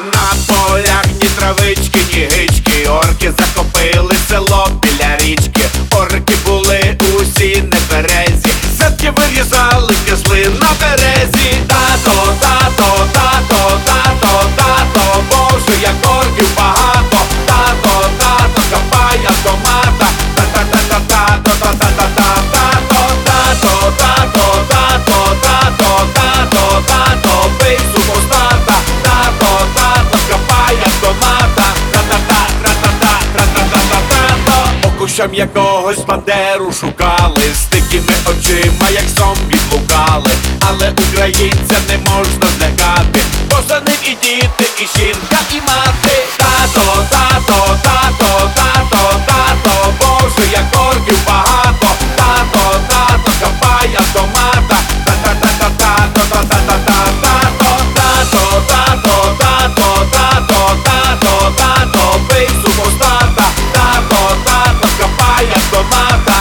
На полях ні травички, ні гички. Орки захопили село біля річки. Орки були усі нетверезі. Садки вирізали, кисли на березі. Тато, тато, тато, тато, тато, Боже, як орків багато. Тато, тато, хапай автомата. Та-та-та-та-та-та-та-та-та-та-та-та. Тато, тато, тато, тато, тато, бий супостата. Тато, тато, хапай автомата. Та-та-та-та-та-та-та-та-та-та. По кущам якогось бандеру шукали, з такими очима, як зомбі блукали. Але українця не можна злякати, бо за ним і діти, і жінка, і мати. Тато, тато, тато, тато, тато, Боже, як орків багато. Тато, тато, хапай автомата. Та-та-та-та-та-та-та-та-та-та-та. Тато, тато, тато, тато, тато, тато, бий супостата. Тато, тато, хапай автомата.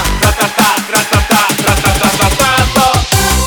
Та-та-та-та-та-та-та-та-та-та.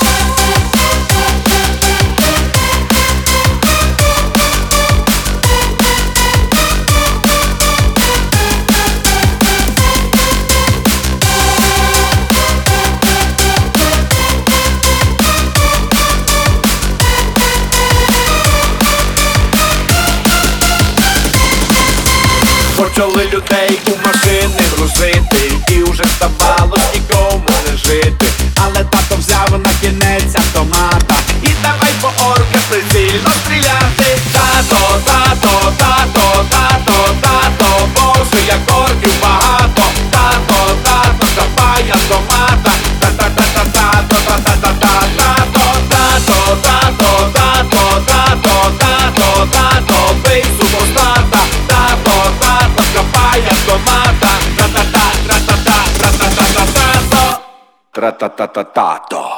Почали людей у машини грузити, і вже здавалось нікому не жити. Але тато взяв на кінець автомата і давай по орках прицільно стріляти. Тато, тато, тато, тато, тато, Боже, як орків багато. Тато, тато, хапай автомата. Та-та-та-та-та-та-та-та-та-та-та. Тато, тато, тато, тато, тато, тато, бий супостата. Тато, тато, хапай автомата. Тра-та-та-та-та-та-та-та-та-та-та. Тра-та-та-та-тато.